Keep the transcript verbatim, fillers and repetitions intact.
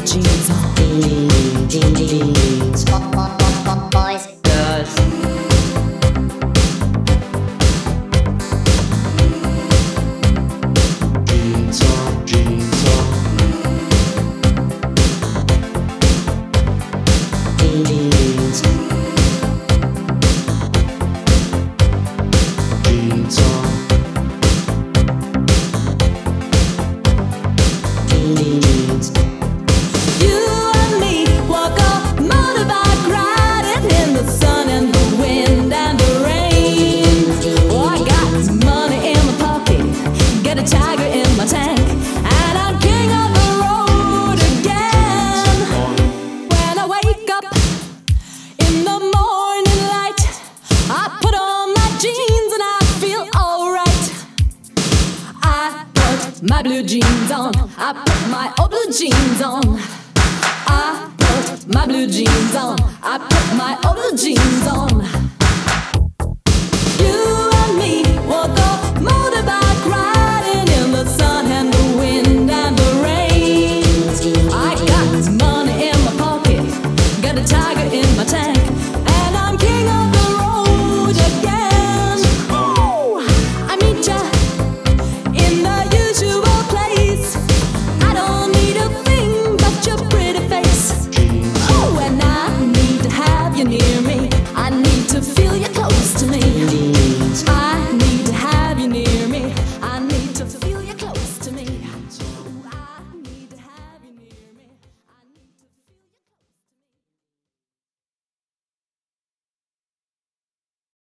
jeans on. Jeans, jeans, jeans. Boys, Girls. Jeans on, jeans on. jeans, Jeans on. jeans. You and me walk a motorbike riding in the sun and the wind and the rain. Oh, I got money in my pocket, got a tiger in my tank, and I'm king of the road again. When I wake up in the morning light, I put on my jeans and I feel alright. I put my blue jeans on, I put my old blue jeans on. I put my blue jeans on, I put my old blue jeans on. You and me walk a motorbike riding in the sun and the wind and the rain. I got money in my pocket, got a tiger in my tank, and I'm king of the road again. Oh, I meet ya in the usual place. I don't need a thing but your pretty face. Oh, and I need to have you near me. I need to feel you close to me.